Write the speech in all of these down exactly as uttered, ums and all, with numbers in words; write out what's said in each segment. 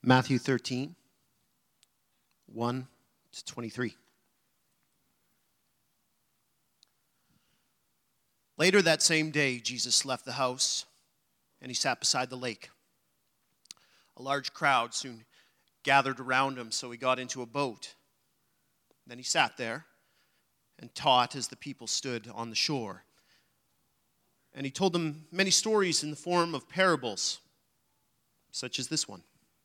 Matthew thirteen, one to twenty-three. Later that same day, Jesus left the house, and he sat beside the lake. A large crowd soon gathered around him, so he got into a boat. Then he sat there and taught as the people stood on the shore. And he told them many stories in the form of parables, such as this one.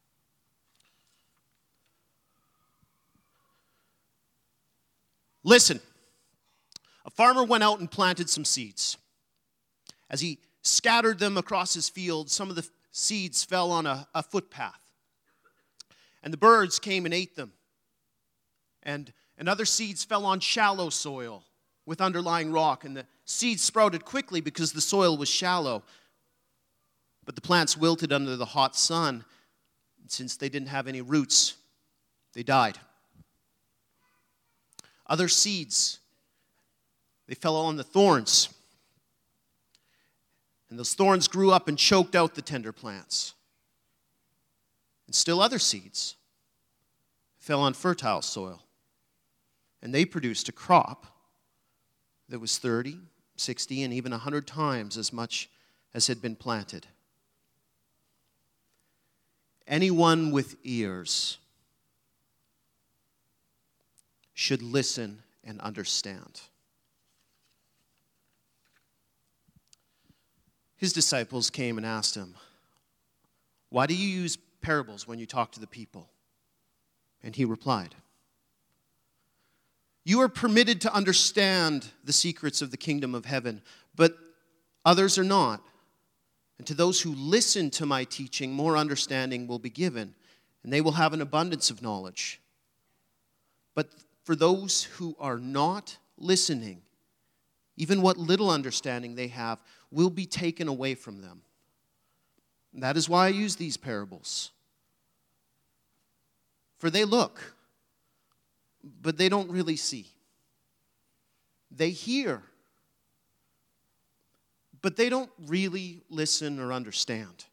Listen, a farmer went out and planted some seeds. As he scattered them across his field, some of the seeds fell on a, a footpath. And the birds came and ate them. And, and other seeds fell on shallow soil with underlying rock. And the seeds sprouted quickly because the soil was shallow. But the plants wilted under the hot sun. And since they didn't have any roots, they died. Other seeds, they fell on the thorns. And those thorns grew up and choked out the tender plants. And still other seeds fell on fertile soil. And they produced a crop that was thirty, sixty, and even one hundred times as much as had been planted. Anyone with ears should listen and understand. His disciples came and asked him, "Why do you use parables when you talk to the people?" And he replied, "You are permitted to understand the secrets of the kingdom of heaven, but others are not. And to those who listen to my teaching, more understanding will be given, and they will have an abundance of knowledge. But for those who are not listening, even what little understanding they have will be taken away from them. And that is why I use these parables. For they look, but they don't really see. They hear, but they don't really listen or understand.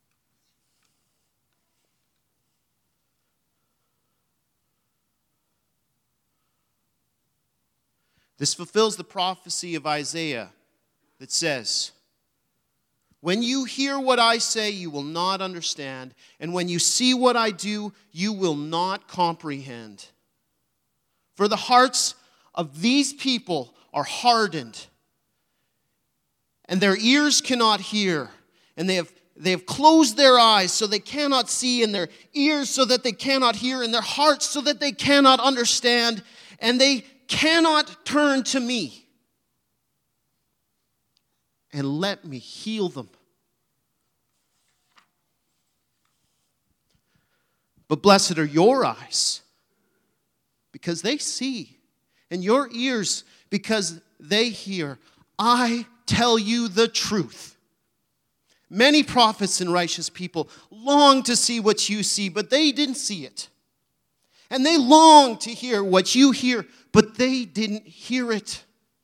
This fulfills the prophecy of Isaiah that says, when you hear what I say, you will not understand, and when you see what I do, you will not comprehend. For the hearts of these people are hardened, and their ears cannot hear, and they have they have closed their eyes so they cannot see, and their ears so that they cannot hear, and their hearts so that they cannot understand, and they cannot turn to me and let me heal them. But blessed are your eyes, because they see, and your ears, because they hear. I tell you the truth. Many prophets and righteous people long to see what you see, but they didn't see it. And they long to hear what you hear, but they didn't hear it.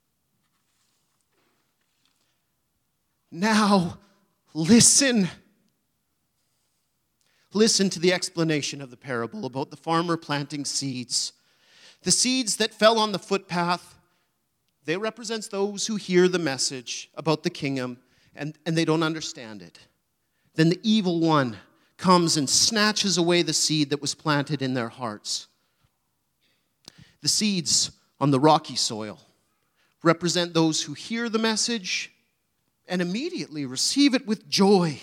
Now, listen. Listen to the explanation of the parable about the farmer planting seeds. The seeds that fell on the footpath, they represent those who hear the message about the kingdom and, and they don't understand it. Then the evil one comes and snatches away the seed that was planted in their hearts. The seeds on the rocky soil represent those who hear the message and immediately receive it with joy.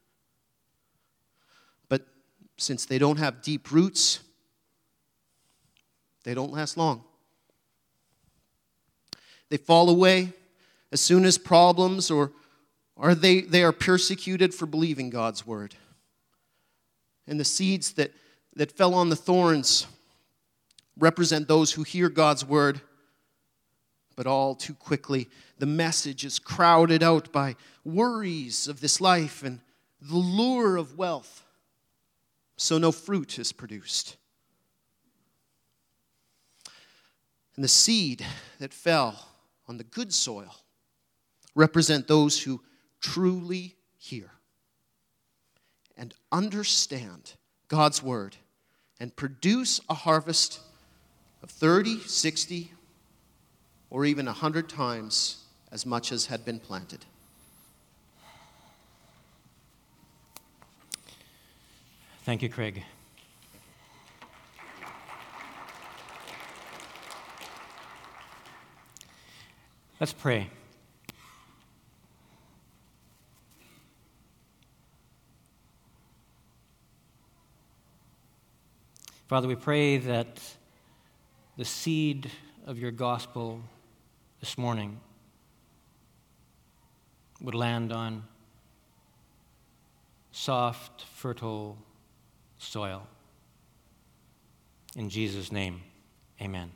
But since they don't have deep roots, they don't last long. They fall away as soon as problems or, or they, they are persecuted for believing God's word. And the seeds that, that fell on the thorns represent those who hear God's word, but all too quickly the message is crowded out by worries of this life and the lure of wealth, so no fruit is produced. And the seed that fell on the good soil represent those who truly hear and understand God's word and produce a harvest of thirty, sixty, or even one hundred times as much as had been planted. Thank you, Craig. Let's pray. Father, we pray that the seed of your gospel this morning would land on soft, fertile soil. In Jesus' name, amen.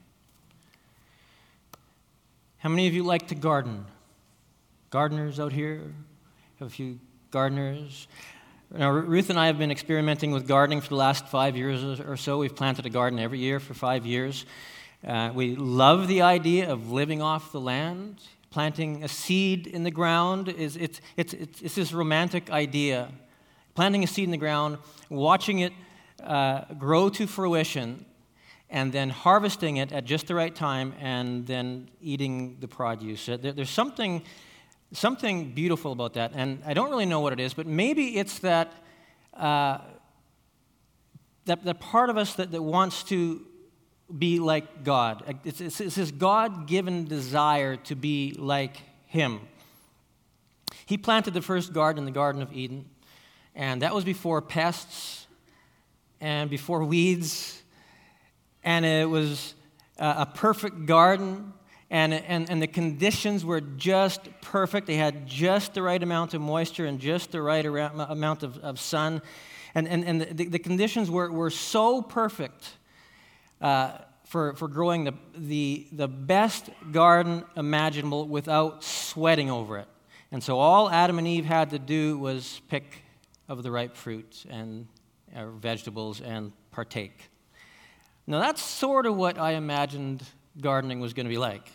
How many of you like to garden? Gardeners out here? Have a few gardeners? Now, Ruth and I have been experimenting with gardening for the last five years or so. We've planted a garden every year for five years. Uh, we love the idea of living off the land. Planting a seed in the ground is it's it's it's, it's this romantic idea. Planting a seed in the ground, watching it uh, grow to fruition, and then harvesting it at just the right time, and then eating the produce. There, there's something something beautiful about that, and I don't really know what it is, but maybe it's that uh, that, that part of us that, that wants to be like God. It's, it's, it's this God-given desire to be like Him. He planted the first garden in the Garden of Eden, and that was before pests and before weeds, and it was a perfect garden, and, and, and the conditions were just perfect. They had just the right amount of moisture and just the right amount of, of sun, and, and, and the, the conditions were, were so perfect uh, for, for growing the, the, the best garden imaginable without sweating over it. And so all Adam and Eve had to do was pick of the ripe fruit and uh, vegetables and partake. Now, that's sort of what I imagined gardening was going to be like.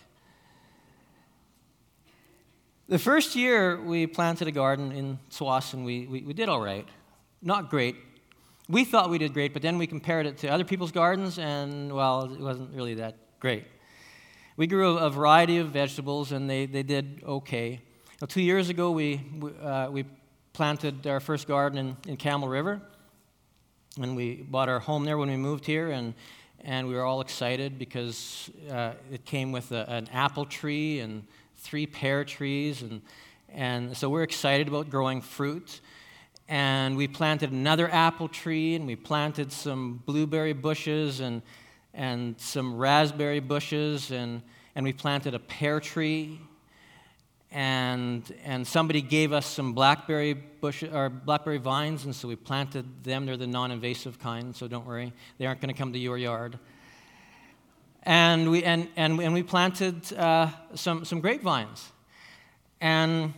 The first year we planted a garden in Tsawwassen, we, we, we did all right. Not great. We thought we did great, but then we compared it to other people's gardens, and, well, it wasn't really that great. We grew a, a variety of vegetables, and they, they did okay. Now, two years ago, we, uh, we planted our first garden in, in Camel River, and we bought our home there when we moved here, and And we were all excited because uh, it came with a, an apple tree and three pear trees. And, and so we're excited about growing fruit. And we planted another apple tree, and we planted some blueberry bushes and, and some raspberry bushes. And, and we planted a pear tree. And, and somebody gave us some blackberry bush or blackberry vines, and so we planted them. They're the non-invasive kind, so don't worry. They aren't going to come to your yard. And we and and, and we planted uh, some some grapevines, and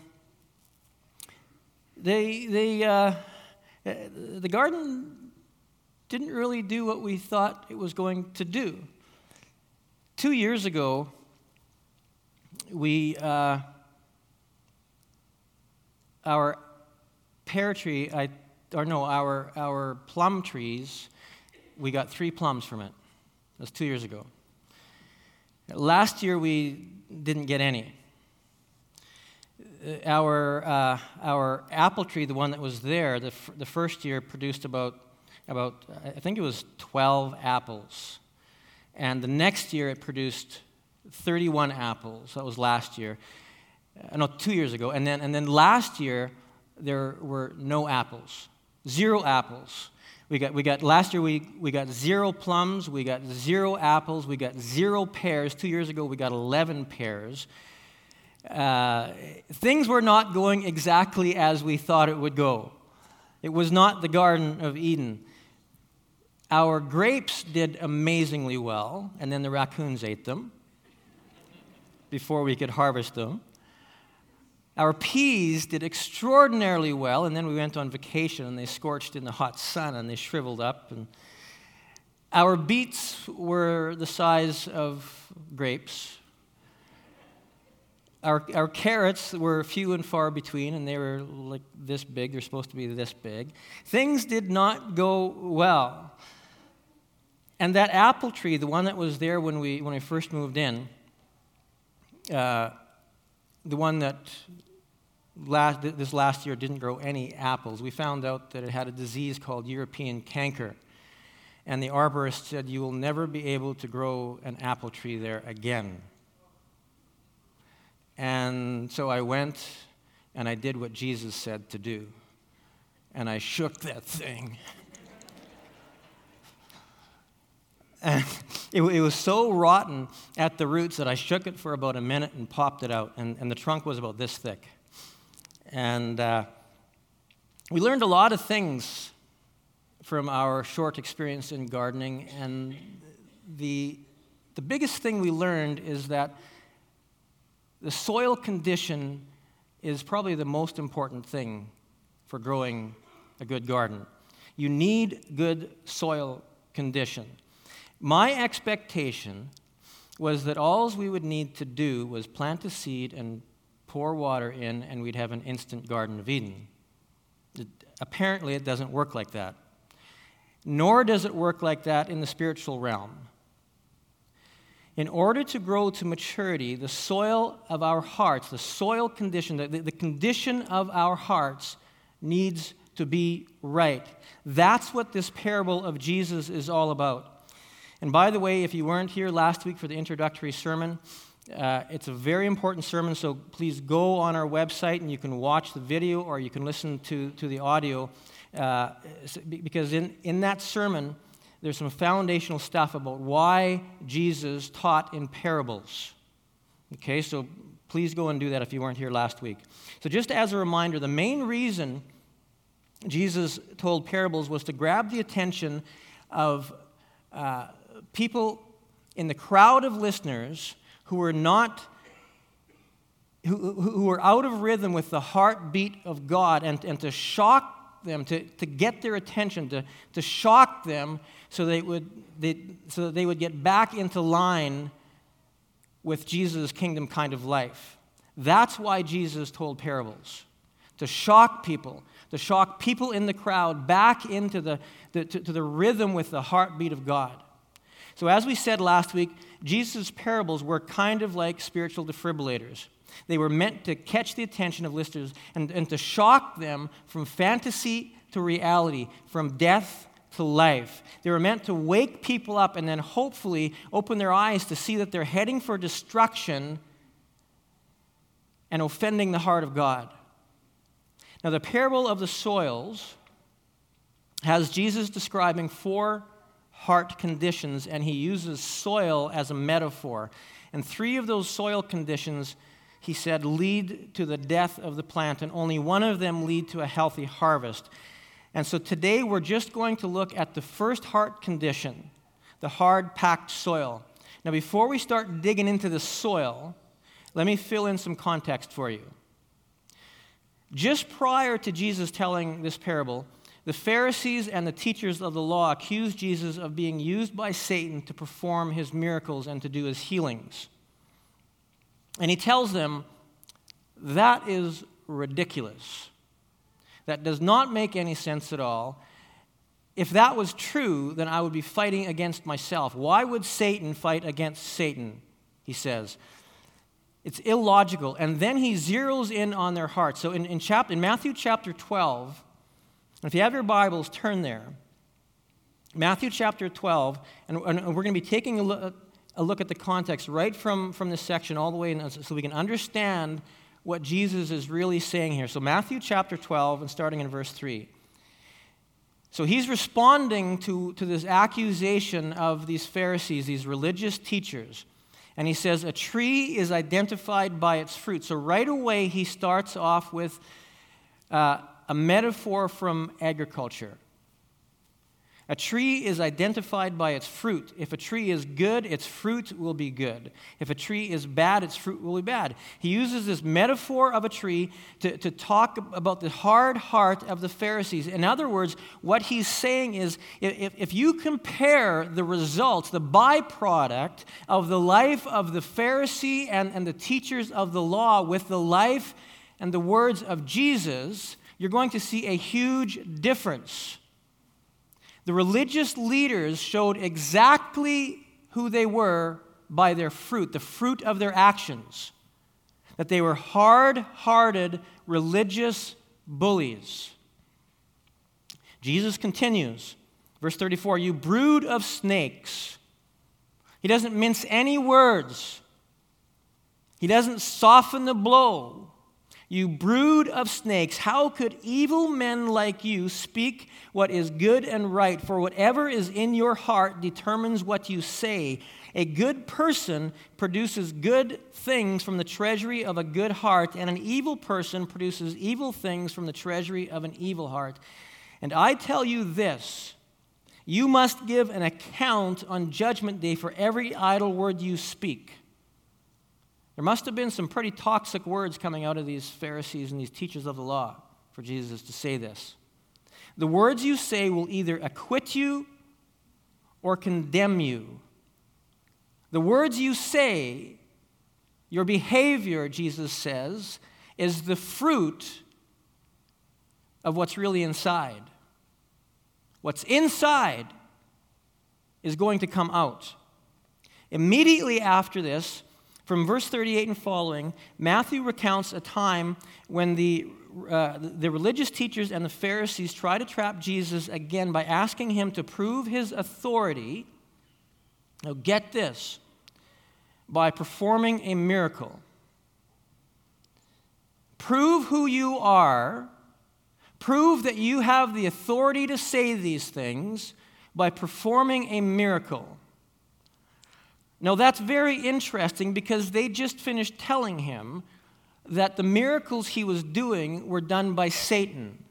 they they uh, the garden didn't really do what we thought it was going to do. Two years ago, we. Uh, Our pear tree, I, or no, our our plum trees, we got three plums from it. That was two years ago. Last year, we didn't get any. Our uh, our apple tree, the one that was there, the f- the first year produced about about I think it was twelve apples, and the next year it produced thirty-one apples. That was last year. Uh, no, two years ago, and then and then last year there were no apples, zero apples. We got we got last year we we got zero plums, we got zero apples, we got zero pears. Two years ago we got eleven pears. Uh, things were not going exactly as we thought it would go. It was not the Garden of Eden. Our grapes did amazingly well, and then the raccoons ate them before we could harvest them. Our peas did extraordinarily well, and then we went on vacation, and they scorched in the hot sun, and they shriveled up. And our beets were the size of grapes. our, our carrots were few and far between, and they were like this big. They're supposed to be this big. Things did not go well. And that apple tree, the one that was there when we when we first moved in, uh, the one that last, this last year didn't grow any apples, we found out that it had a disease called European canker. And the arborist said, you will never be able to grow an apple tree there again. And so I went and I did what Jesus said to do. And I shook that thing. And it, it was so rotten at the roots that I shook it for about a minute and popped it out. And, and the trunk was about this thick. And uh, we learned a lot of things from our short experience in gardening. And the, the biggest thing we learned is that the soil condition is probably the most important thing for growing a good garden. You need good soil condition. My expectation was that all we would need to do was plant a seed and pour water in, and we'd have an instant Garden of Eden. It, apparently, it doesn't work like that. Nor does it work like that in the spiritual realm. In order to grow to maturity, the soil of our hearts, the soil condition, the, the condition of our hearts needs to be right. That's what this parable of Jesus is all about. And by the way, if you weren't here last week for the introductory sermon, uh, it's a very important sermon, so please go on our website and you can watch the video or you can listen to, to the audio, uh, because in, in that sermon, there's some foundational stuff about why Jesus taught in parables. Okay, so please go and do that if you weren't here last week. So just as a reminder, the main reason Jesus told parables was to grab the attention of uh, people in the crowd of listeners who were not, who, who were out of rhythm with the heartbeat of God, and, and to shock them, to, to get their attention, to, to shock them so they would they, so that they would get back into line with Jesus' kingdom kind of life. That's why Jesus told parables, to shock people, to shock people in the crowd back into the, the to, to the rhythm with the heartbeat of God. So as we said last week, Jesus' parables were kind of like spiritual defibrillators. They were meant to catch the attention of listeners and, and to shock them from fantasy to reality, from death to life. They were meant to wake people up and then hopefully open their eyes to see that they're heading for destruction and offending the heart of God. Now, the parable of the soils has Jesus describing four heart conditions, and he uses soil as a metaphor. And three of those soil conditions, he said, lead to the death of the plant, and only one of them lead to a healthy harvest. And so today we're just going to look at the first heart condition, the hard, packed soil. Now, before we start digging into the soil, let me fill in some context for you. Just prior to Jesus telling this parable, the Pharisees and the teachers of the law accused Jesus of being used by Satan to perform his miracles and to do his healings. And he tells them, that is ridiculous. That does not make any sense at all. If that was true, then I would be fighting against myself. Why would Satan fight against Satan? He says. It's illogical. And then he zeroes in on their hearts. So in, in, chapter, in Matthew chapter twelve, if you have your Bibles, turn there. Matthew chapter twelve, and, and we're going to be taking a look, a look at the context right from, from this section all the way in, so we can understand what Jesus is really saying here. So Matthew chapter twelve, and starting in verse three. So he's responding to, to this accusation of these Pharisees, these religious teachers. And he says, a tree is identified by its fruit. So right away he starts off with uh, a metaphor from agriculture. A tree is identified by its fruit. If a tree is good, its fruit will be good. If a tree is bad, its fruit will be bad. He uses this metaphor of a tree to, to talk about the hard heart of the Pharisees. In other words, what he's saying is, if, if you compare the results, the byproduct of the life of the Pharisee and, and the teachers of the law with the life and the words of Jesus, you're going to see a huge difference. The religious leaders showed exactly who they were by their fruit, the fruit of their actions. That they were hard-hearted religious bullies. Jesus continues, verse thirty-four, "You brood of snakes." He doesn't mince any words. He doesn't soften the blow. "You brood of snakes, how could evil men like you speak what is good and right? For whatever is in your heart determines what you say. A good person produces good things from the treasury of a good heart, and an evil person produces evil things from the treasury of an evil heart. And I tell you this, you must give an account on Judgment Day for every idle word you speak." There must have been some pretty toxic words coming out of these Pharisees and these teachers of the law for Jesus to say this. "The words you say will either acquit you or condemn you." The words you say, your behavior, Jesus says, is the fruit of what's really inside. What's inside is going to come out. Immediately after this, from verse thirty-eight and following, Matthew recounts a time when the, uh, the religious teachers and the Pharisees try to trap Jesus again by asking him to prove his authority. Now get this, by performing a miracle. Prove who you are. Prove that you have the authority to say these things by performing a miracle. Now, that's very interesting because they just finished telling him that the miracles he was doing were done by Satan.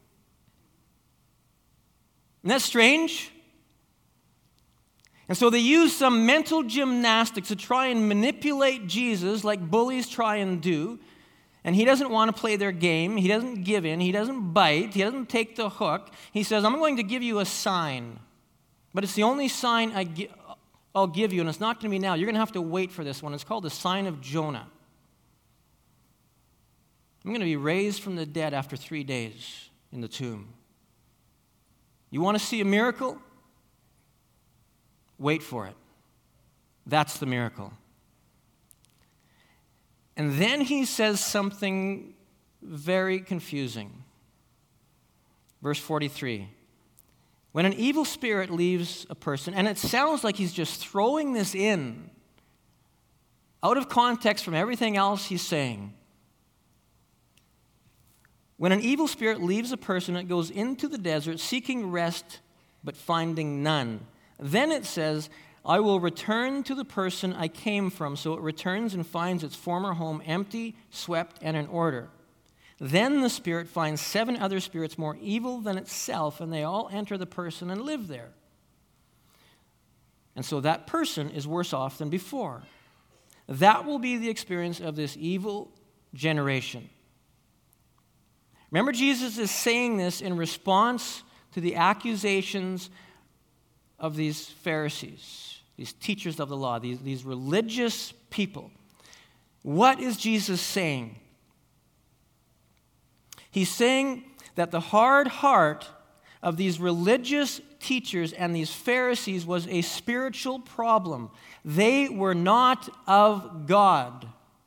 Isn't that strange? And so they use some mental gymnastics to try and manipulate Jesus like bullies try and do. And he doesn't want to play their game. He doesn't give in. He doesn't bite. He doesn't take the hook. He says, "I'm going to give you a sign. But it's the only sign I gi- I'll give you, and it's not going to be now. You're going to have to wait for this one. It's called the sign of Jonah. I'm going to be raised from the dead after three days in the tomb. You want to see a miracle? Wait for it. That's the miracle." And then he says something very confusing. Verse forty-three. "When an evil spirit leaves a person," and it sounds like he's just throwing this in, out of context from everything else he's saying. "When an evil spirit leaves a person, it goes into the desert seeking rest but finding none. Then it says, I will return to the person I came from. So it returns and finds its former home empty, swept, and in order. Then the spirit finds seven other spirits more evil than itself, and they all enter the person and live there. And so that person is worse off than before. That will be the experience of this evil generation." Remember, Jesus is saying this in response to the accusations of these Pharisees, these teachers of the law, these, these religious people. What is Jesus saying? He's saying that the hard heart of these religious teachers and these Pharisees was a spiritual problem. They were not of God.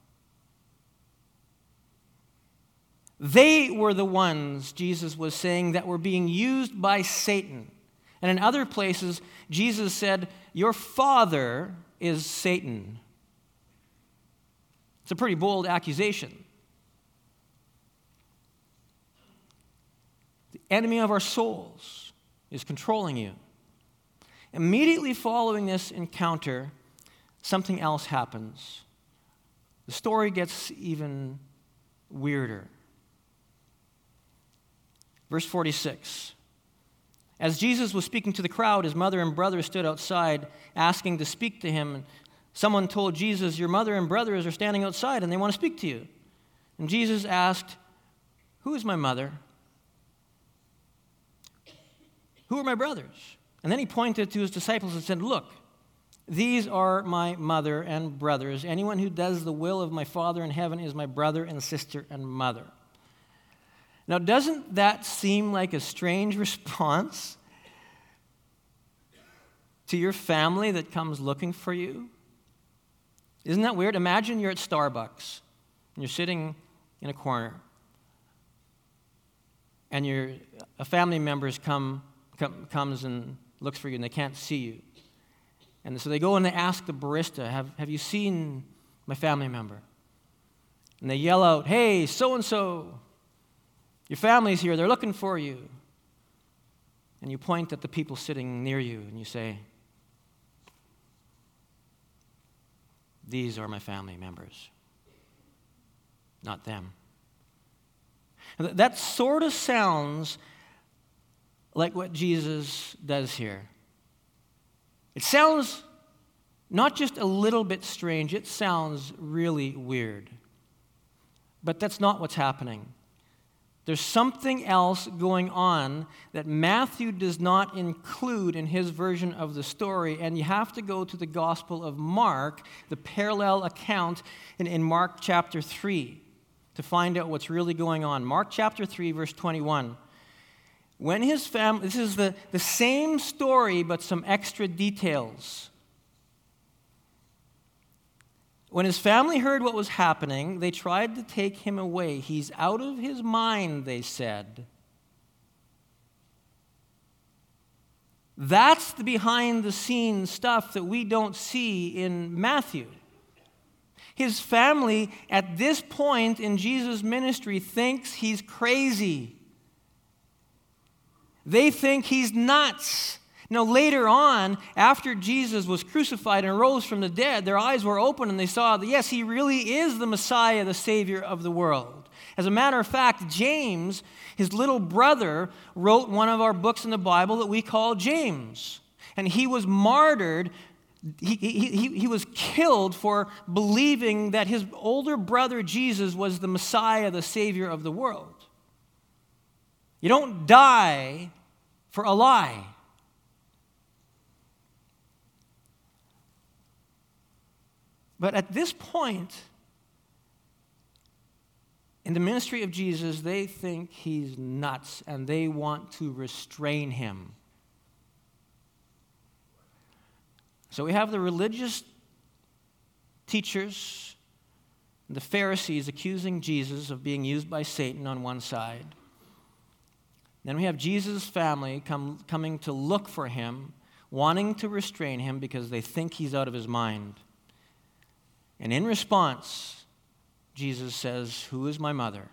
They were the ones, Jesus was saying, that were being used by Satan. And in other places, Jesus said, your father is Satan. It's a pretty bold accusation. The enemy of our souls is controlling you. Immediately following this encounter, something else happens. The story gets even weirder. Verse forty-six. As Jesus was speaking to the crowd, his mother and brother stood outside asking to speak to him. Someone told Jesus, "Your mother and brothers are standing outside and they want to speak to you." And Jesus asked, "Who is my mother? Who are my brothers?" And then he pointed to his disciples and said, "Look, these are my mother and brothers. Anyone who does the will of my Father in heaven is my brother and sister and mother." Now, doesn't that seem like a strange response to your family that comes looking for you? Isn't that weird? Imagine you're at Starbucks and you're sitting in a corner and your a family member's come, come comes and looks for you and they can't see you. And so they go and they ask the barista, have, have you seen my family member? And they yell out, "Hey, so-and-so, your family's here, they're looking for you." And you point at the people sitting near you and you say, "These are my family members, not them." That sort of sounds like what Jesus does here. It sounds not just a little bit strange, it sounds really weird. But that's not what's happening. There's something else going on that Matthew does not include in his version of the story, and you have to go to the Gospel of Mark, the parallel account in, in Mark chapter three, to find out what's really going on. Mark chapter three, verse twenty-one. When his family, this is the, the same story, but some extra details. When his family heard what was happening, they tried to take him away. "He's out of his mind," they said. That's the behind-the-scenes stuff that we don't see in Matthew. His family, at this point in Jesus' ministry, thinks he's crazy. They think he's nuts. Now, later on, after Jesus was crucified and rose from the dead, their eyes were open and they saw that, yes, he really is the Messiah, the Savior of the world. As a matter of fact, James, his little brother, wrote one of our books in the Bible that we call James. And he was martyred, he, he, he, he was killed for believing that his older brother Jesus was the Messiah, the Savior of the world. You don't die for a lie. But at this point in the ministry of Jesus, they think he's nuts and they want to restrain him. So we have the religious teachers, the Pharisees accusing Jesus of being used by Satan on one side. Then we have Jesus' family come, coming to look for him, wanting to restrain him because they think he's out of his mind. And in response, Jesus says, "Who is my mother?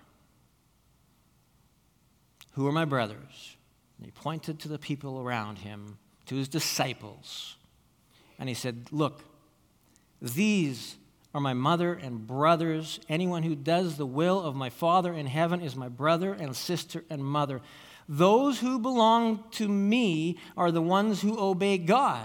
Who are my brothers?" And he pointed to the people around him, to his disciples. And he said, "Look, these are my mother and brothers. Anyone who does the will of my Father in heaven is my brother and sister and mother. Those who belong to me are the ones who obey God."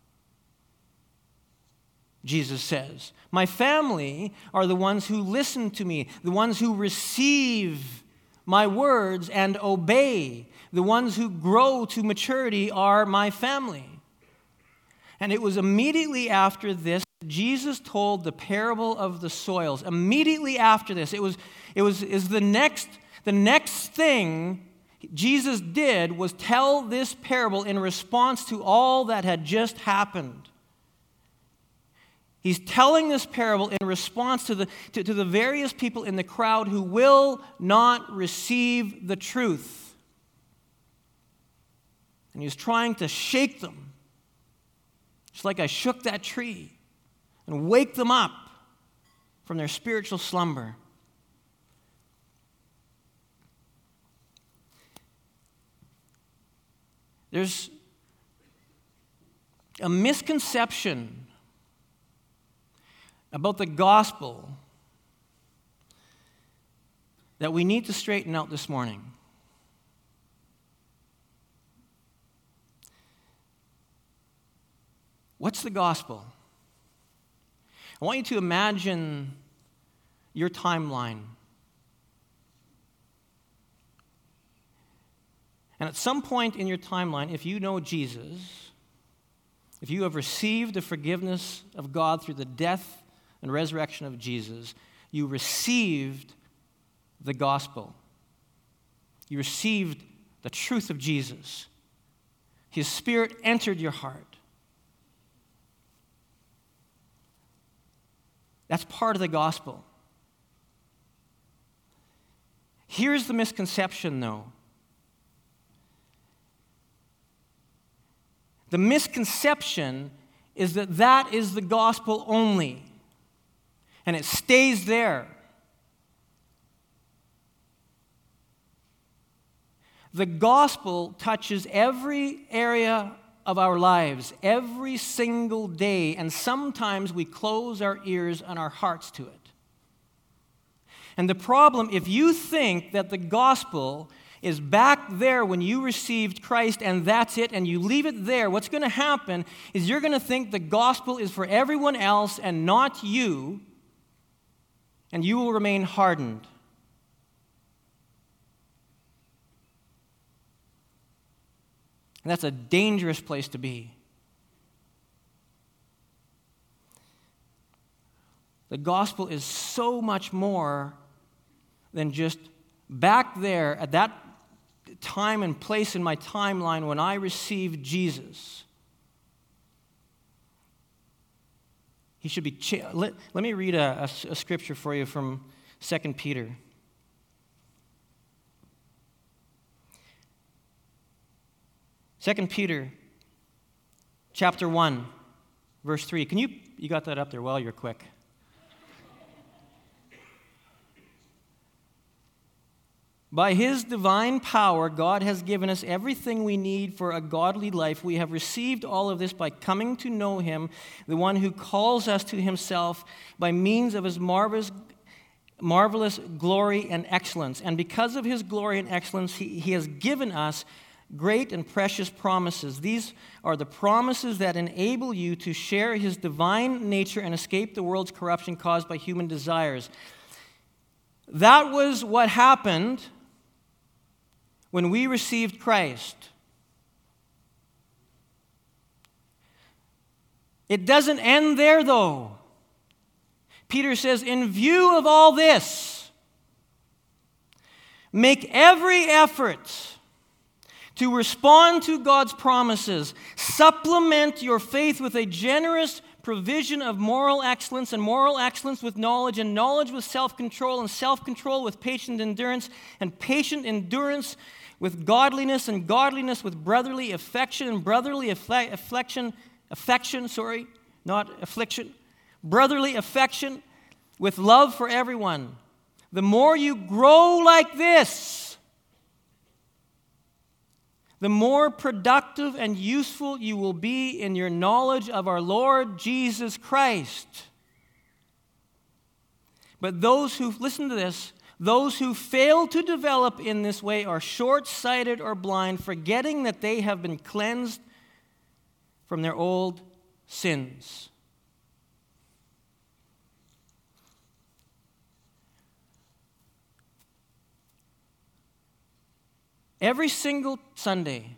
Jesus says, "My family are the ones who listen to me, the ones who receive my words and obey. The ones who grow to maturity are my family." And it was immediately after this Jesus told the parable of the soils. Immediately after this, it was it was is the next the next thing Jesus did was tell this parable in response to all that had just happened. He's telling this parable in response to the, to, to the various people in the crowd who will not receive the truth. And he's trying to shake them, just like I shook that tree, and wake them up from their spiritual slumber. There's a misconception about the gospel that we need to straighten out this morning. What's the gospel? I want you to imagine your timeline. And at some point in your timeline, if you know Jesus, if you have received the forgiveness of God through the death and resurrection of Jesus, you received the gospel. You received the truth of Jesus. His Spirit entered your heart. That's part of the gospel. Here's the misconception, though. The misconception is that that is the gospel only, and it stays there. The gospel touches every area of our lives, every single day, and sometimes we close our ears and our hearts to it. And the problem, if you think that the gospel is back there when you received Christ and that's it, and you leave it there, what's going to happen is you're going to think the gospel is for everyone else and not you, and you will remain hardened. And that's a dangerous place to be. The gospel is so much more than just back there at that time and place in my timeline when I received Jesus. He should be. Cha- let, let me read a, a, a scripture for you from Second Peter. Second Peter, chapter one, verse three. Can you, you got that up there? Well, you're quick. By His divine power, God has given us everything we need for a godly life. We have received all of this by coming to know Him, the one who calls us to Himself by means of His marvelous, marvelous glory and excellence. And because of His glory and excellence, He, he has given us great and precious promises. These are the promises that enable you to share His divine nature and escape the world's corruption caused by human desires. That was what happened when we received Christ. It doesn't end there, though. Peter says, in view of all this, make every effort to respond to God's promises. Supplement your faith with a generous provision of moral excellence, and moral excellence with knowledge, and knowledge with self-control, and self-control with patient endurance, and patient endurance with godliness, and godliness with brotherly affection, and brotherly affle- affection, affection, sorry, not affliction, brotherly affection with love for everyone. The more you grow like this, the more productive and useful you will be in your knowledge of our Lord Jesus Christ. But those who, listen to this, those who fail to develop in this way are short-sighted or blind, forgetting that they have been cleansed from their old sins. Every single Sunday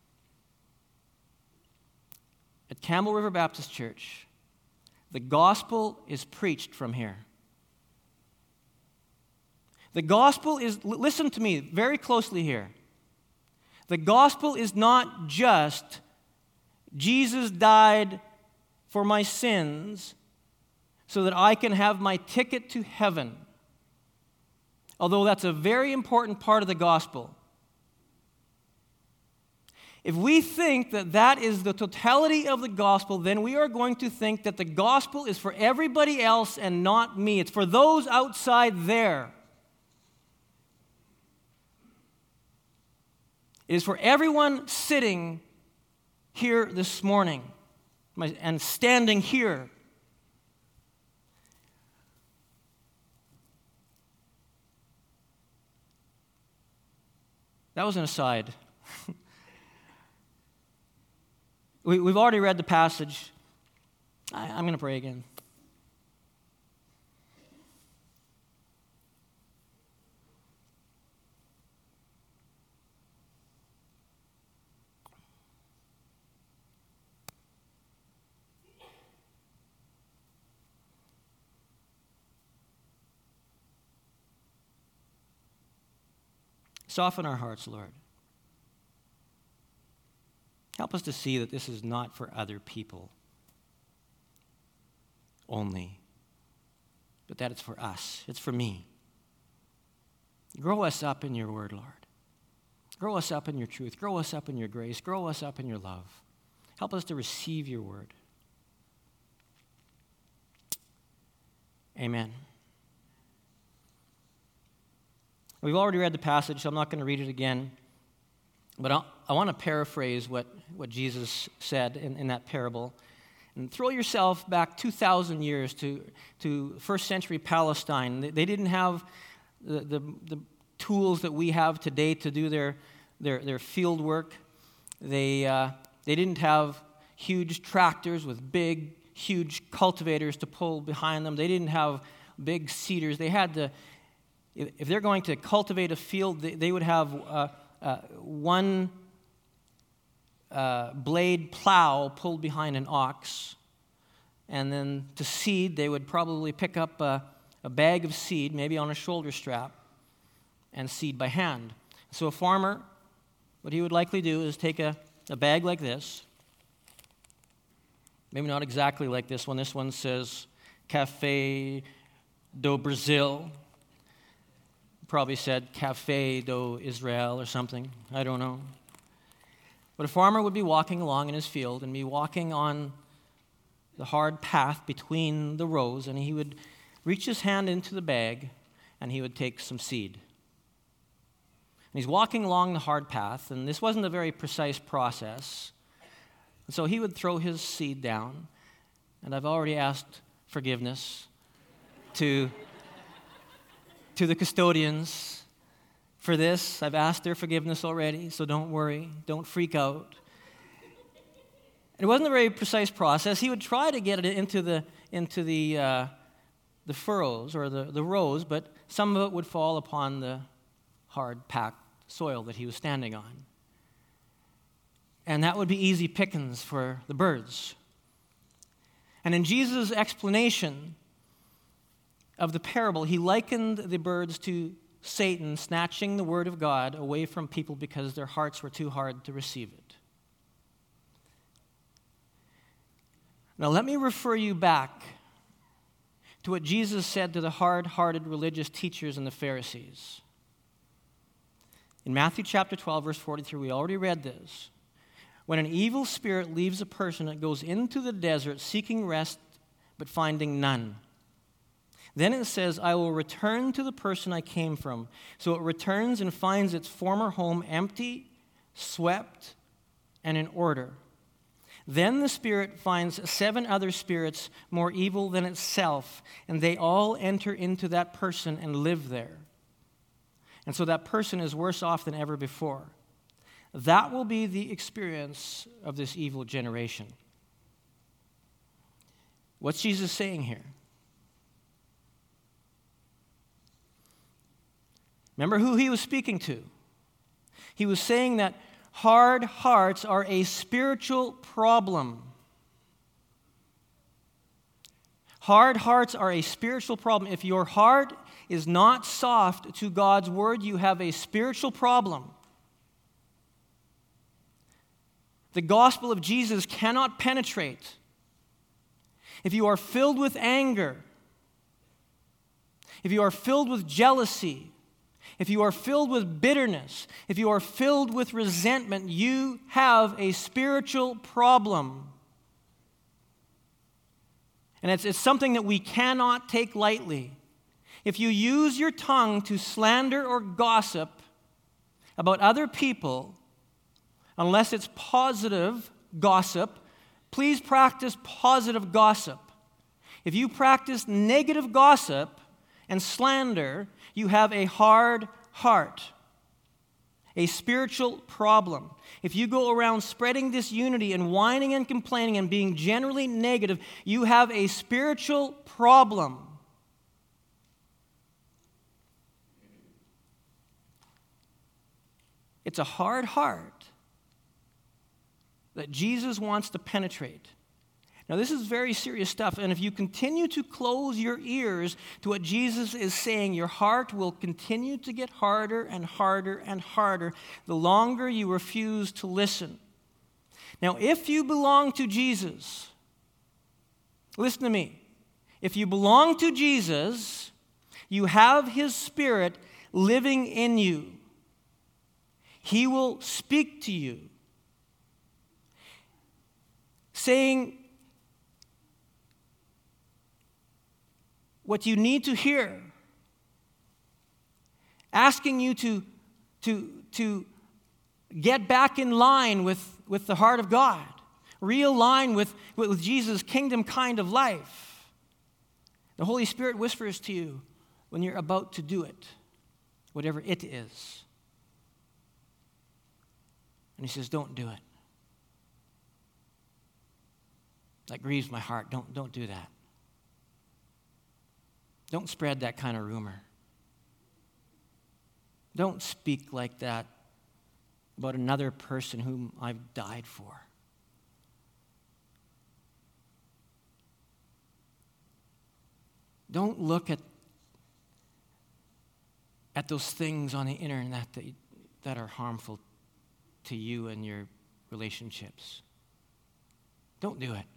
at Campbell River Baptist Church, the gospel is preached from here. The gospel is, listen to me very closely here. The gospel is not just Jesus died for my sins so that I can have my ticket to heaven. Although that's a very important part of the gospel. If we think that that is the totality of the gospel, then we are going to think that the gospel is for everybody else and not me. It's for those outside there. It is for everyone sitting here this morning and standing here. That was an aside. We, we've already read the passage I, I'm going to pray again. Soften our hearts, Lord. Help us to see that this is not for other people only, but that it's for us. It's for me. Grow us up in your word, Lord. Grow us up in your truth. Grow us up in your grace. Grow us up in your love. Help us to receive your word. Amen. We've already read the passage, so I'm not going to read it again. But I'll, I want to paraphrase what, what Jesus said in, in that parable. And throw yourself back two thousand years to, to first century Palestine. They, they didn't have the, the, the tools that we have today to do their, their, their field work. They, uh, they didn't have huge tractors with big, huge cultivators to pull behind them. They didn't have big seeders. They had to... If they're going to cultivate a field, they would have uh, uh, one uh, blade plow pulled behind an ox. And then to seed, they would probably pick up a, a bag of seed, maybe on a shoulder strap, and seed by hand. So a farmer, what he would likely do is take a, a bag like this. Maybe not exactly like this one. This one says Café do Brasil. Probably said Café do Israel or something. I don't know. But a farmer would be walking along in his field and be walking on the hard path between the rows, and he would reach his hand into the bag and he would take some seed. And he's walking along the hard path, and this wasn't a very precise process. And so he would throw his seed down, and I've already asked forgiveness to To the custodians for this. I've asked their forgiveness already, so don't worry. Don't freak out. It wasn't a very precise process. He would try to get it into the into the uh, the furrows or the, the rows, but some of it would fall upon the hard, packed soil that he was standing on. And that would be easy pickings for the birds. And in Jesus' explanation of the parable, he likened the birds to Satan snatching the word of God away from people because their hearts were too hard to receive it. Now let me refer you back to what Jesus said to the hard-hearted religious teachers and the Pharisees. In Matthew chapter twelve, verse forty-three, we already read this. When an evil spirit leaves a person, it goes into the desert seeking rest but finding none. Then it says, I will return to the person I came from. So it returns and finds its former home empty, swept, and in order. Then the spirit finds seven other spirits more evil than itself, and they all enter into that person and live there. And so that person is worse off than ever before. That will be the experience of this evil generation. What's Jesus saying here? Remember who he was speaking to. He was saying that hard hearts are a spiritual problem. Hard hearts are a spiritual problem. If your heart is not soft to God's word, you have a spiritual problem. The gospel of Jesus cannot penetrate. If you are filled with anger, if you are filled with jealousy, if you are filled with bitterness, if you are filled with resentment, you have a spiritual problem. And it's, it's something that we cannot take lightly. If you use your tongue to slander or gossip about other people, unless it's positive gossip, please practice positive gossip. If you practice negative gossip and slander, you have a hard heart. a spiritual problem. If you go around spreading disunity and whining and complaining and being generally negative, you have a spiritual problem. It's a hard heart that Jesus wants to penetrate. Now, this is very serious stuff, and if you continue to close your ears to what Jesus is saying, your heart will continue to get harder and harder and harder the longer you refuse to listen. Now, if you belong to Jesus, listen to me. If you belong to Jesus, you have His Spirit living in you. He will speak to you, saying what you need to hear, asking you to, to, to get back in line with, with the heart of God, realign with, with Jesus' kingdom kind of life. The Holy Spirit whispers to you when you're about to do it, whatever it is. And He says, don't do it. That grieves my heart. Don't, don't do that. Don't spread that kind of rumor. Don't speak like that about another person whom I've died for. Don't look at, at those things on the internet that, that are harmful to you and your relationships. Don't do it.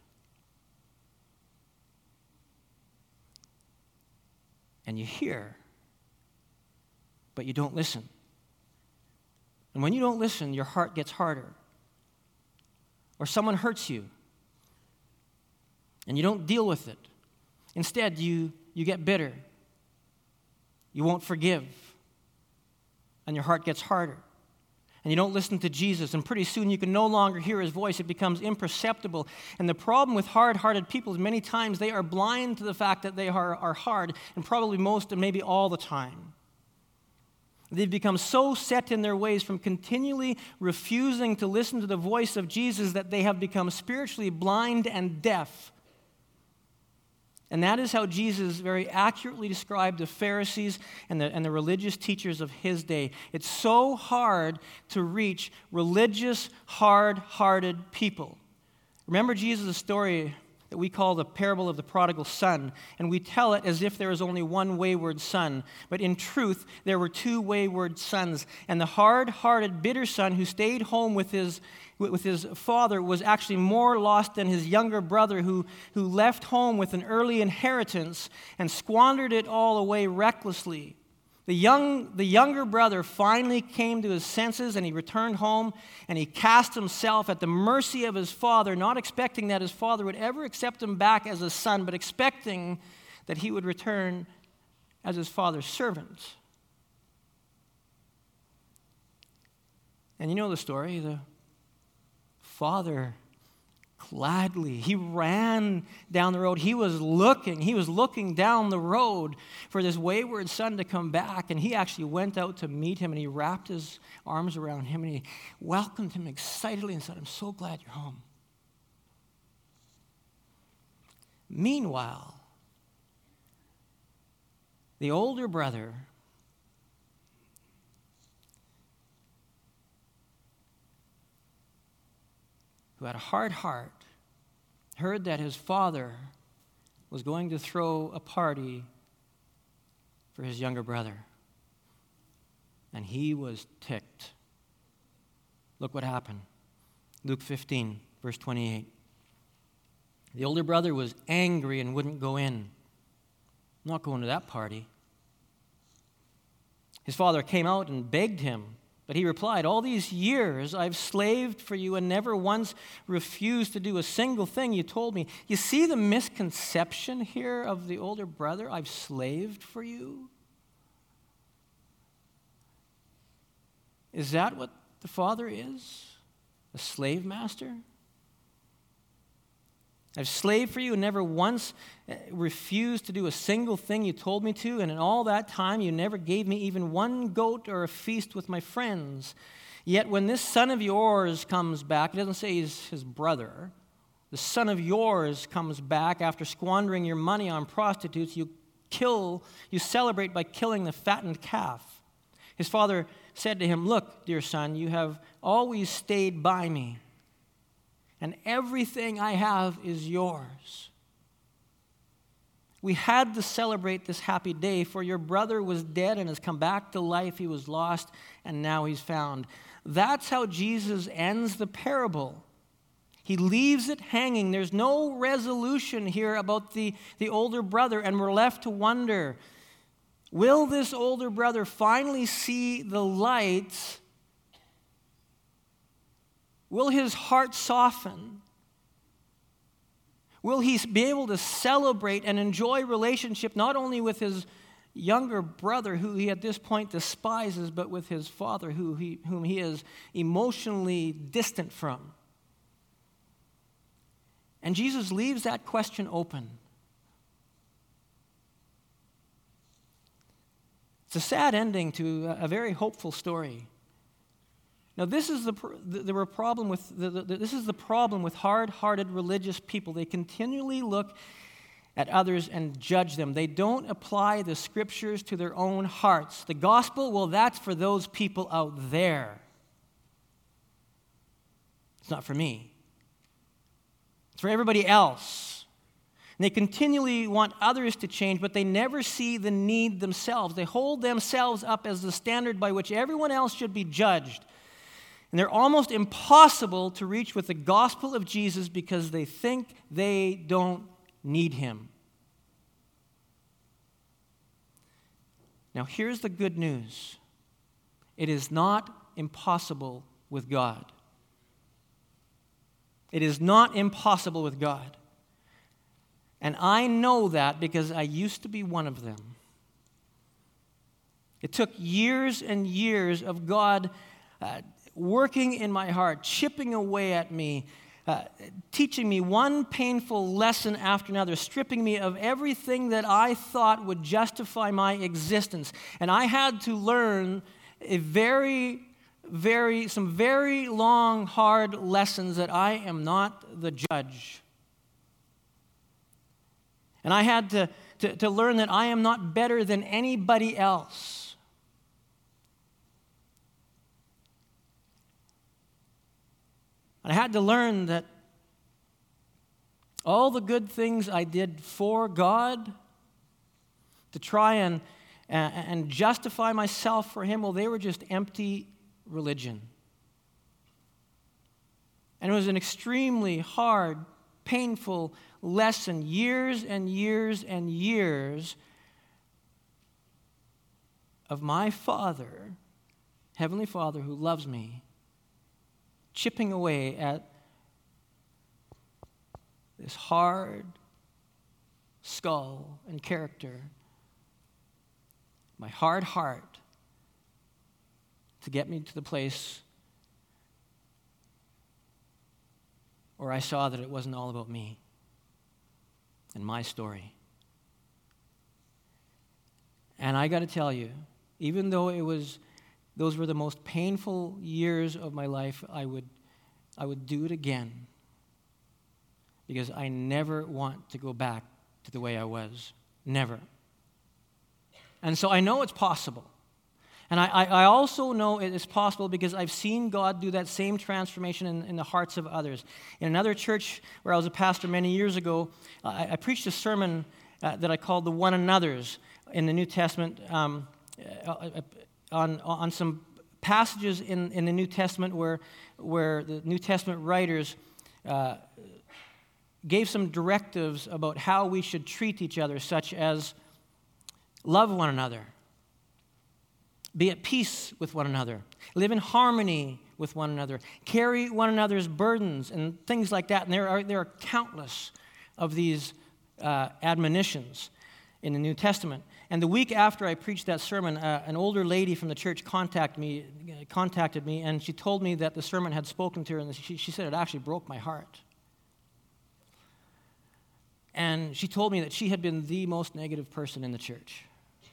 And you hear, but you don't listen. And when you don't listen, your heart gets harder. Or someone hurts you, and you don't deal with it. Instead, you, you get bitter. You won't forgive, and your heart gets harder. And you don't listen to Jesus, and pretty soon you can no longer hear His voice. It becomes imperceptible. And the problem with hard-hearted people is many times they are blind to the fact that they are, are hard, and probably most and maybe all the time. They've become so set in their ways from continually refusing to listen to the voice of Jesus that they have become spiritually blind and deaf. And that is how Jesus very accurately described the Pharisees and the, and the religious teachers of His day. It's so hard to reach religious, hard-hearted people. Remember Jesus' story that we call the parable of the prodigal son, and we tell it as if there is only one wayward son. But in truth, there were two wayward sons. And the hard-hearted, bitter son who stayed home with his with his father was actually more lost than his younger brother who, who left home with an early inheritance and squandered it all away recklessly. The young, the younger brother finally came to his senses, and he returned home, and he cast himself at the mercy of his father, not expecting that his father would ever accept him back as a son, but expecting that he would return as his father's servant. And you know the story. The father gladly, he ran down the road. He was looking, he was looking down the road for this wayward son to come back, and he actually went out to meet him, and he wrapped his arms around him, and he welcomed him excitedly and said, "I'm so glad you're home." Meanwhile, the older brother who had a hard heart, heard that his father was going to throw a party for his younger brother. And he was ticked. Look what happened. Luke fifteen, verse twenty-eight. The older brother was angry and wouldn't go in. I'm not going to that party. His father came out and begged him. But he replied, "All these years I've slaved for you and never once refused to do a single thing you told me." You see the misconception here of the older brother? I've slaved for you? Is that what the father is? A slave master? I've slaved for you and never once refused to do a single thing you told me to, and in all that time you never gave me even one goat or a feast with my friends. Yet when this son of yours comes back," it doesn't say he's his brother, "the son of yours comes back after squandering your money on prostitutes, you kill, you celebrate by killing the fattened calf." His father said to him, "Look, dear son, you have always stayed by me, and everything I have is yours. We had to celebrate this happy day, for your brother was dead and has come back to life. He was lost, and now he's found." That's how Jesus ends the parable. He leaves it hanging. There's no resolution here about the, the older brother, and we're left to wonder, will this older brother finally see the light? Will his heart soften? Will he be able to celebrate and enjoy relationship not only with his younger brother, who he at this point despises, but with his father, who he, whom he is emotionally distant from? And Jesus leaves that question open. It's a sad ending to a very hopeful story. Now, this is the the, the problem with the, the, this is the problem with hard-hearted religious people. They continually look at others and judge them. They don't apply the scriptures to their own hearts. The gospel, well, that's for those people out there. It's not for me. It's for everybody else. And they continually want others to change, but they never see the need themselves. They hold themselves up as the standard by which everyone else should be judged. And they're almost impossible to reach with the gospel of Jesus because they think they don't need him. Now, here's the good news. It is not impossible with God. It is not impossible with God. And I know that because I used to be one of them. It took years and years of God uh, working in my heart, chipping away at me, uh, teaching me one painful lesson after another, stripping me of everything that I thought would justify my existence. And I had to learn a very, very, some very long, hard lessons that I am not the judge. And I had to, to, to learn that I am not better than anybody else. And I had to learn that all the good things I did for God to try and, and, and justify myself for him, well, they were just empty religion. And it was an extremely hard, painful lesson, years and years and years of my Father, Heavenly Father, who loves me, chipping away at this hard skull and character, my hard heart, to get me to the place where I saw that it wasn't all about me and my story. And I got to tell you, even though it was, those were the most painful years of my life, I would, I would do it again, because I never want to go back to the way I was. Never. And so I know it's possible. And I, I also know it is possible because I've seen God do that same transformation in, in the hearts of others. In another church where I was a pastor many years ago, I, I preached a sermon uh, that I called The One Another's in the New Testament, um, uh, on, on some passages in, in the New Testament where, where the New Testament writers uh, gave some directives about how we should treat each other, such as love one another, be at peace with one another, live in harmony with one another, carry one another's burdens, and things like that. And there are, there are countless of these uh, admonitions in the New Testament. And the week after I preached that sermon, uh, an older lady from the church contacted me, contacted me, and she told me that the sermon had spoken to her, and she, she said it actually broke my heart. And she told me that she had been the most negative person in the church.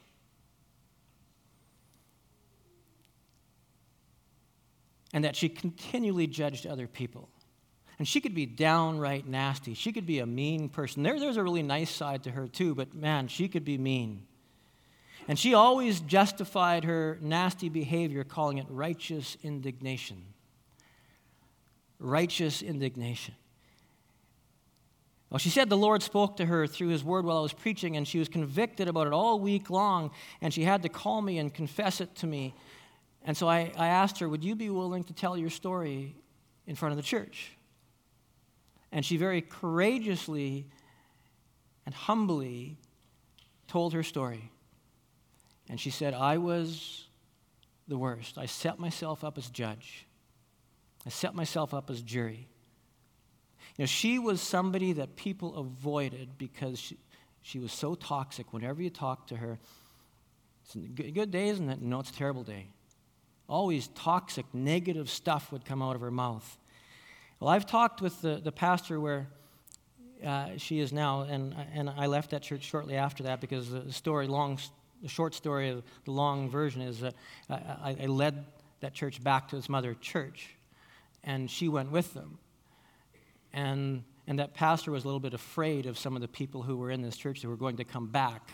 And that she continually judged other people. And she could be downright nasty. She could be a mean person. There, there's a really nice side to her too, but man, she could be mean. And she always justified her nasty behavior, calling it righteous indignation. Righteous indignation. Well, she said the Lord spoke to her through His word while I was preaching, and she was convicted about it all week long, and she had to call me and confess it to me. And so I, I asked her, would you be willing to tell your story in front of the church? And she very courageously and humbly told her story. And she said, I was the worst. I set myself up as judge. I set myself up as jury. You know, she was somebody that people avoided because she, she was so toxic. Whenever you talked to her, it's a good, good day, isn't it? No, it's a terrible day. Always toxic, negative stuff would come out of her mouth. Well, I've talked with the, the pastor where uh, she is now, and and I left that church shortly after that because the story, long, the short story of the long version is that I, I led that church back to its mother church, and she went with them. And and that pastor was a little bit afraid of some of the people who were in this church that were going to come back.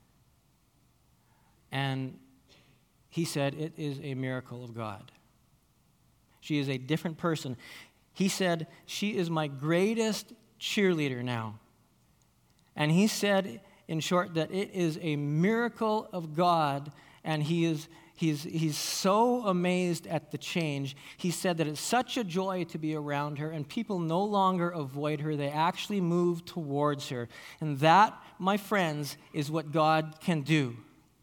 And he said, it is a miracle of God. She is a different person. He said, she is my greatest cheerleader now. And he said, in short, that it is a miracle of God, and he is he's, he's so amazed at the change. He said that it's such a joy to be around her, and people no longer avoid her. They actually move towards her. And that, my friends, is what God can do.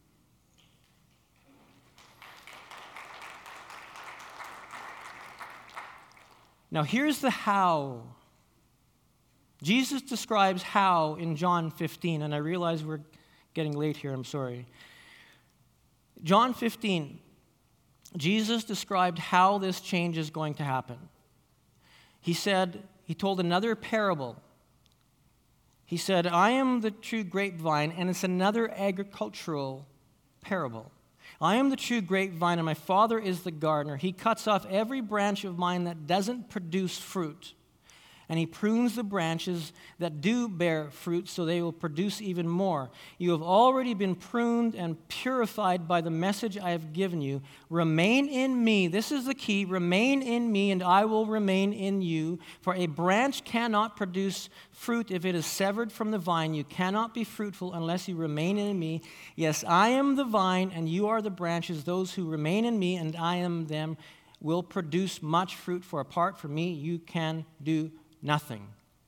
Now, here's the how. Jesus describes how in John fifteen, and I realize we're getting late here, I'm sorry. John fifteen, Jesus described how this change is going to happen. He said, he told another parable. He said, I am the true grapevine, and it's another agricultural parable. I am the true grapevine, and my Father is the gardener. He cuts off every branch of mine that doesn't produce fruit, and He prunes the branches that do bear fruit so they will produce even more. You have already been pruned and purified by the message I have given you. Remain in me. This is the key. Remain in me, and I will remain in you. For a branch cannot produce fruit if it is severed from the vine. You cannot be fruitful unless you remain in me. Yes, I am the vine, and you are the branches. Those who remain in me, and I am them, will produce much fruit. For apart from me, you can do nothing.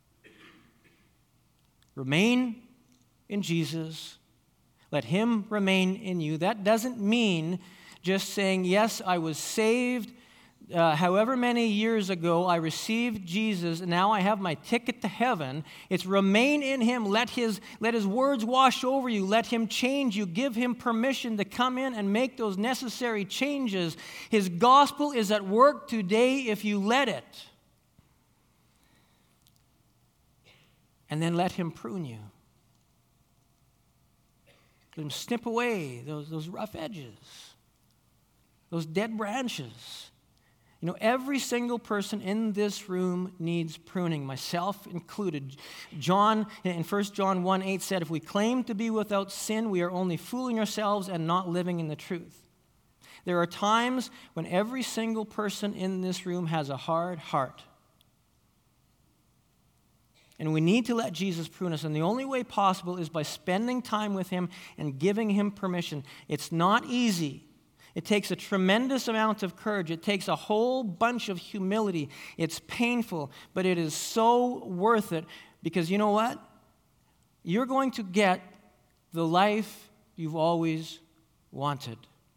Remain in Jesus. Let Him remain in you. That doesn't mean just saying, yes, I was saved. Uh, however many years ago I received Jesus, and now I have my ticket to heaven. It's remain in Him. Let His, let His words wash over you. Let Him change you. Give Him permission to come in and make those necessary changes. His gospel is at work today if you let it. And then let Him prune you. Let Him snip away those, those rough edges, those dead branches. You know, every single person in this room needs pruning, myself included. John, in First John one eight said, if we claim to be without sin, we are only fooling ourselves and not living in the truth. There are times when every single person in this room has a hard heart. And we need to let Jesus prune us. And the only way possible is by spending time with Him and giving Him permission. It's not easy. It takes a tremendous amount of courage. It takes a whole bunch of humility. It's painful, but it is so worth it because you know what? You're going to get the life you've always wanted.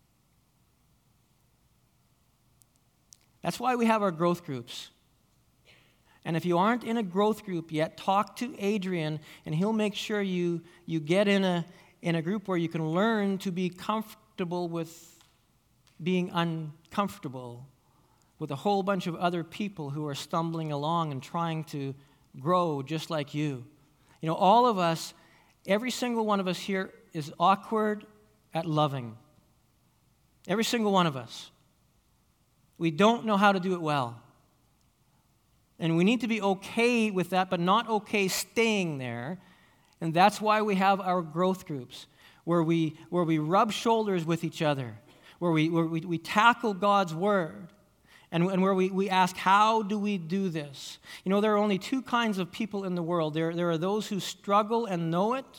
That's why we have our growth groups. And if you aren't in a growth group yet, talk to Adrian, and he'll make sure you, you get in a, in a group where you can learn to be comfortable with being uncomfortable with a whole bunch of other people who are stumbling along and trying to grow just like you. You know, all of us, every single one of us here is awkward at loving. Every single one of us. We don't know how to do it well. And we need to be okay with that, but not okay staying there. And that's why we have our growth groups, where we where we rub shoulders with each other, where we where we, we tackle God's word, and, and where we, we ask, how do we do this? You know, there are only two kinds of people in the world. There, there are those who struggle and know it,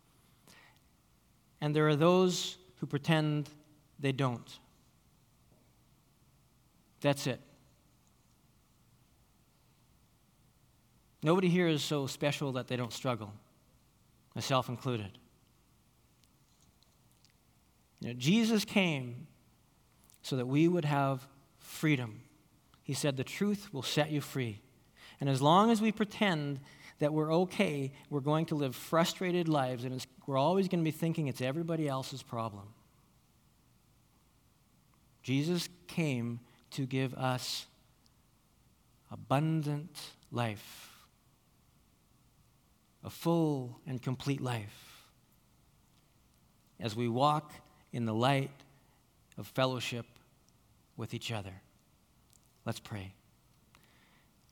and there are those who pretend they don't. That's it. Nobody here is so special that they don't struggle, myself included. You know, Jesus came so that we would have freedom. He said the truth will set you free. And as long as we pretend that we're okay, we're going to live frustrated lives, and it's, we're always going to be thinking it's everybody else's problem. Jesus came to give us abundant life, a full and complete life, as we walk in the light of fellowship with each other. Let's pray.